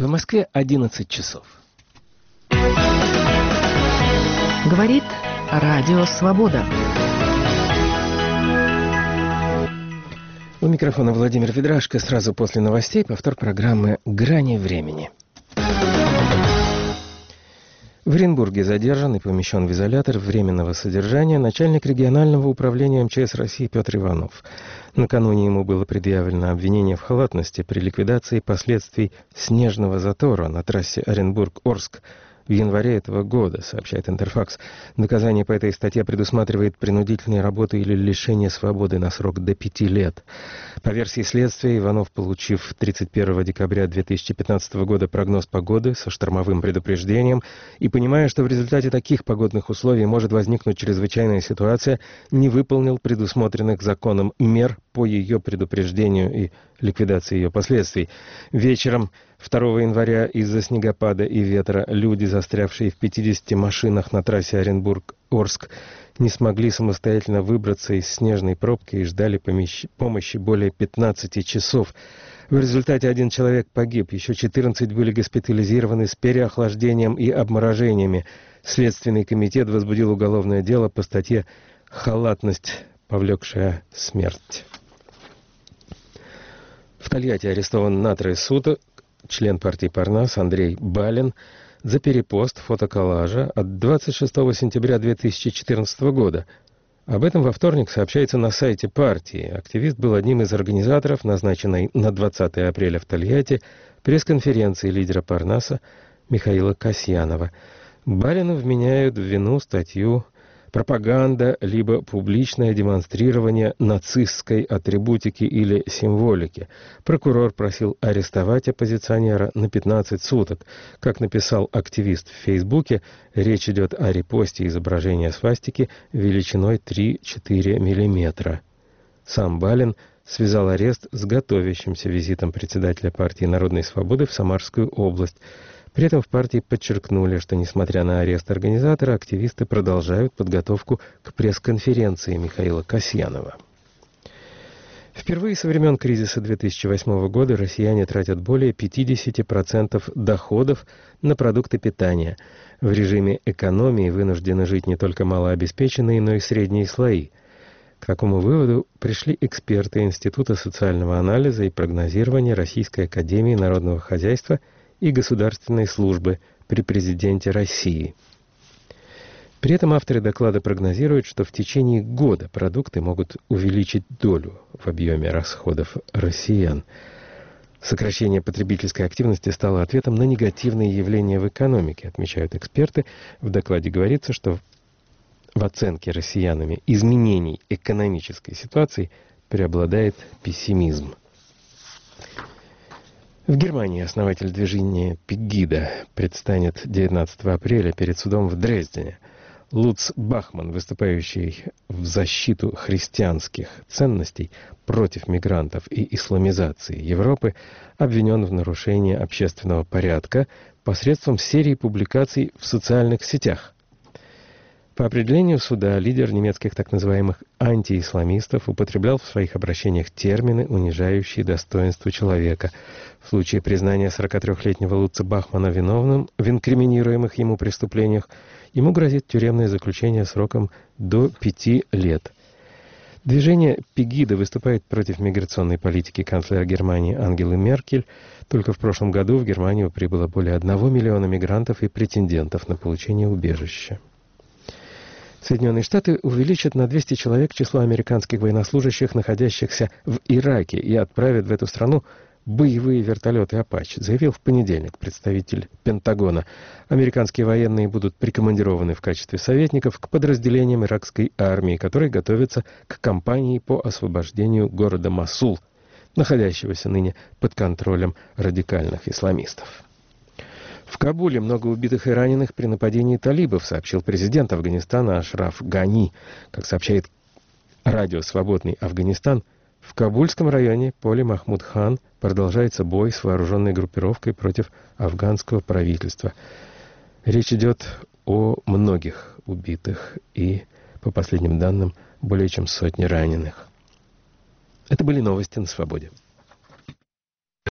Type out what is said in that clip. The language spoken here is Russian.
В Москве 11 часов. Говорит Радио Свобода. У микрофона Владимир Ведрашко. Сразу после новостей повтор программы «Грани времени». В Оренбурге задержан и помещен в изолятор временного содержания начальник регионального управления МЧС России Петр Иванов. Накануне ему было предъявлено обвинение в халатности при ликвидации последствий снежного затора на трассе Оренбург-Орск в январе этого года, сообщает Интерфакс. Наказание по этой статье предусматривает принудительную работу или лишение свободы на срок до 5 лет. По версии следствия, Иванов, получив 31 декабря 2015 года прогноз погоды со штормовым предупреждением и понимая, что в результате таких погодных условий может возникнуть чрезвычайная ситуация, не выполнил предусмотренных законом мер по ее предупреждению и ликвидации ее последствий. Вечером 2 января из-за снегопада и ветра люди, застрявшие в 50 машинах на трассе Оренбург-Орск, не смогли самостоятельно выбраться из снежной пробки и ждали помощи более 15 часов. В результате 1 человек погиб, еще 14 были госпитализированы с переохлаждением и обморожениями. Следственный комитет возбудил уголовное дело по статье «Халатность, повлекшая смерть». В Тольятти арестован на 3 суток член партии Парнас Андрей Балин за перепост фотоколлажа от 26 сентября 2014 года. Об этом во вторник сообщается на сайте партии. Активист был одним из организаторов назначенной на 20 апреля в Тольятти пресс-конференции лидера Парнаса Михаила Касьянова. Балину вменяют в вину статью «Пропаганда либо публичное демонстрирование нацистской атрибутики или символики». Прокурор просил арестовать оппозиционера на 15 суток. Как написал активист в Фейсбуке, речь идет о репосте изображения свастики величиной 3-4 мм. Сам Балин связал арест с готовящимся визитом председателя партии «Народной свободы» в Самарскую область. При этом в партии подчеркнули, что, несмотря на арест организатора, активисты продолжают подготовку к пресс-конференции Михаила Касьянова. Впервые со времен кризиса 2008 года россияне тратят более 50% доходов на продукты питания. В режиме экономии вынуждены жить не только малообеспеченные, но и средние слои. К такому выводу пришли эксперты Института социального анализа и прогнозирования Российской академии народного хозяйства и государственной службы при президенте России. При этом авторы доклада прогнозируют, что в течение года продукты могут увеличить долю в объеме расходов россиян. Сокращение потребительской активности стало ответом на негативные явления в экономике, отмечают эксперты. В докладе говорится, что в оценке россиянами изменений экономической ситуации преобладает пессимизм. В Германии основатель движения «Пегида» предстанет 19 апреля перед судом в Дрездене. Луц Бахман, выступающий в защиту христианских ценностей против мигрантов и исламизации Европы, обвинен в нарушении общественного порядка посредством серии публикаций в социальных сетях. По определению суда, лидер немецких так называемых антиисламистов употреблял в своих обращениях термины, унижающие достоинство человека. В случае признания 43-летнего Лутца Бахмана виновным в инкриминируемых ему преступлениях, ему грозит тюремное заключение сроком до 5 лет. Движение «Пегида» выступает против миграционной политики канцлера Германии Ангелы Меркель. Только в прошлом году в Германию прибыло более 1 миллиона мигрантов и претендентов на получение убежища. Соединенные Штаты увеличат на 200 человек число американских военнослужащих, находящихся в Ираке, и отправят в эту страну боевые вертолеты «Апачи», заявил в понедельник представитель Пентагона. Американские военные будут прикомандированы в качестве советников к подразделениям иракской армии, которые готовятся к кампании по освобождению города Мосул, находящегося ныне под контролем радикальных исламистов. В Кабуле много убитых и раненых при нападении талибов, сообщил президент Афганистана Ашраф Гани. Как сообщает радио «Свободный Афганистан», в Кабульском районе поля Махмуд-Хан продолжается бой с вооруженной группировкой против афганского правительства. Речь идет о многих убитых и, по последним данным, более чем 100 раненых. Это были новости на «Свободе».